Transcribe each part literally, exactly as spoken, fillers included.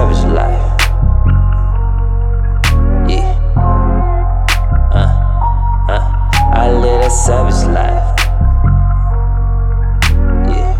savage life. Yeah. Uh, uh, I live that savage life. Yeah.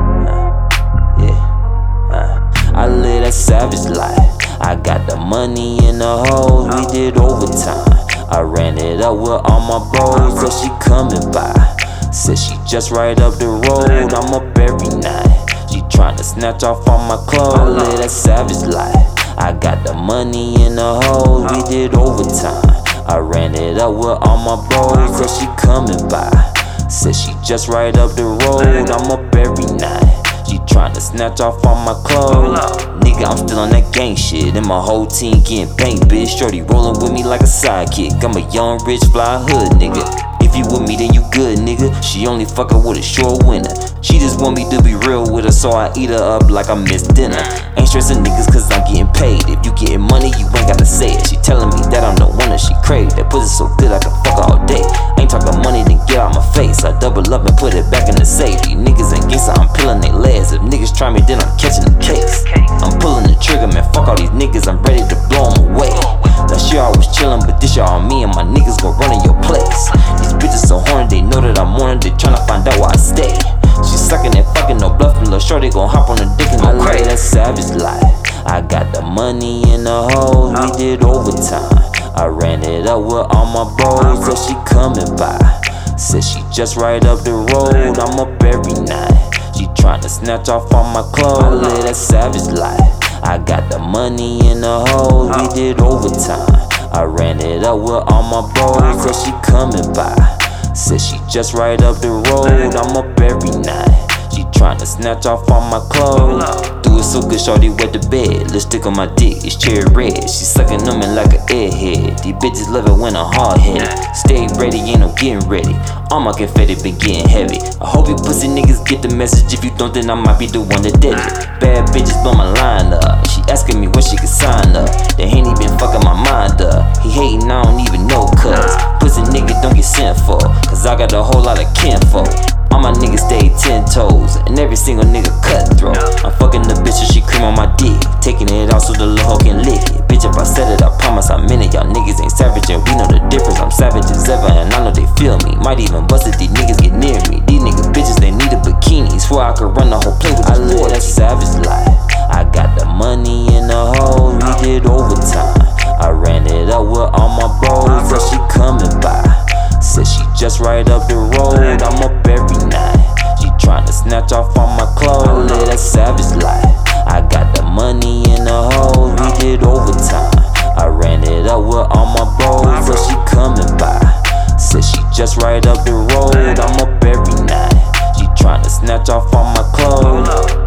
Uh, yeah. Uh, I live that savage life. I got the money in the hoes, we did overtime. I ran it up with all my bros, so she coming by. Said she just right up the road, I'm up every night. She tryna snatch off all my clothes, live that savage life. I got the money in the hoes, we did overtime. I ran it up with all my bros, so she coming by. Said she just right up the road, I'm up every night. She tryna snatch off all my clothes. Nigga, I'm still on that gang shit, and my whole team getting banked, bitch. Shorty rolling with me like a sidekick. I'm a young, rich, fly hood nigga. If you with me, then you good, nigga. She only fuckin' with a short winner. She just want me to be real with her, so I eat her up like I missed dinner. Ain't stressing niggas cause I'm getting paid. If you getting money, you ain't gotta say it. She telling me that I'm the one that she crave. That pussy so good I can fuck all day. Ain't talking money, then get out my face. I double up and put it back in the safe. These niggas ain't gangsta, I'm peeling they legs. If niggas try me, then I'm catching the case. I'm pulling the trigger, man, fuck all these niggas, I'm ready to blow them away. Last year I was chillin', but this year all me and my niggas gon' run in your place. These bitches so horny, they know that I'm on it, they tryna find out where I stay. She suckin' that fucking no bluffin', lil' shorty gon' hop on the dick and go crazy. That savage life. I got the money in the hoes, we did overtime. I ran it up with all my bros, so she coming by. Said she just right up the road, I'm up every night. She tryna snatch off all my clothes, live that savage life. I got the money in the hoes, we did overtime. I ran it up with all my bros, so she coming by. Said she just right up the road, I'm up every night. She tryna snatch off all my clothes. Do it so good, shorty wet the bed. Lipstick on my dick, it's cherry red. She sucking on me like an airhead. These bitches love it when I'm hard-headed. Stay ready, ain't no getting ready. All my confetti been getting heavy. I hope you pussy niggas get the message. If you don't, then I might be the one that did it. Bad bitches blow my line up. She asking me when she can sign up. They ain't even fucking my mind up. He hating, I don't even know cuz. Pussy nigga don't get sent for, cause I got a whole lot of kinfolk. All my niggas stay ten toes, and every single nigga cutthroat. I'm fucking the bitch and she cream on my dick, taking it out so the little hoe can lick it. Bitch, if I said it, I promise I meant it. Y'all niggas ain't savage and we know the difference. I'm savage as ever and I know they feel me. Might even bust it, these niggas get near me. These niggas bitches, they need a bikini. Swear I could run the whole play with this. I live that savage life. I got the money in the hoes, we did overtime. I ran it up with all my bros, so she coming by. Said she just right up the road, I'm up every night. She tryna snatch off all my clothes, live that savage life. I got the money in the hoes, we did overtime. I ran it up with all my bros, so she coming by. Said she just right up the road, I'm up every night. She tryna snatch off all my clothes.